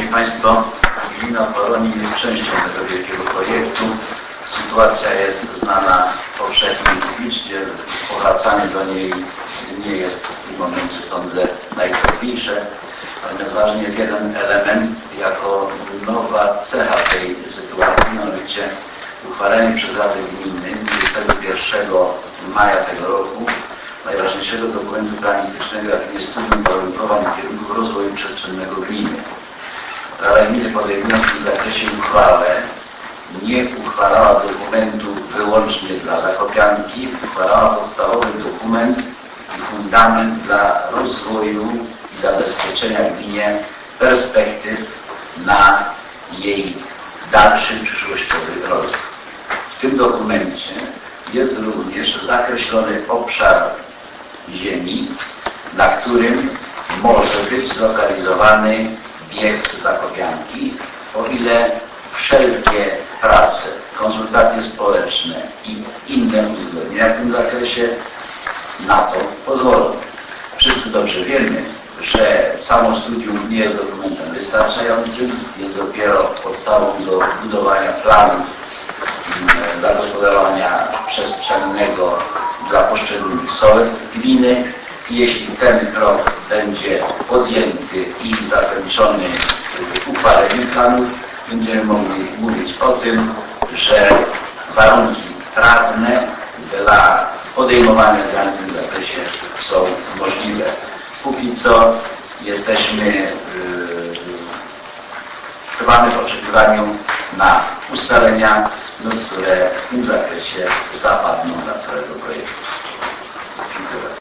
Szanowni Państwo, gmina Poronin jest częścią tego wielkiego projektu. Sytuacja jest znana powszechnie i publicznie. Powracanie do niej nie jest w tym momencie, sądzę, najistotniejsze. Natomiast ważny jest jeden element jako nowa cecha tej sytuacji, mianowicie uchwalenie przez Radę Gminy 21 maja tego roku najważniejszego dokumentu planistycznego, jakim jest studium warunkowań kierunków rozwoju przestrzennego gminy. Rada Gminy podejmując w tym zakresie uchwałę nie uchwalała dokumentu wyłącznie dla zakopianki, uchwalała podstawowy dokument i fundament dla rozwoju i zabezpieczenia gminie perspektyw na jej dalszy przyszłościowy rozwój. W tym dokumencie jest również zakreślony obszar ziemi, na którym może być zlokalizowany bieg zakopianki, o ile wszelkie prace, konsultacje społeczne i inne uzgodnienia w tym zakresie na to pozwolą. Wszyscy dobrze wiemy, że samo studium nie jest dokumentem wystarczającym, jest dopiero podstawą do budowania planów zagospodarowania przestrzennego dla poszczególnych sołectw gminy. Jeśli ten krok będzie podjęty i zakończony uchwaleniem planów, będziemy mogli mówić o tym, że warunki prawne dla podejmowania działań w tym zakresie są możliwe. Póki co jesteśmy trwamy w oczekiwaniu na ustalenia, które w tym zakresie zapadną dla całego projektu. Dziękuję.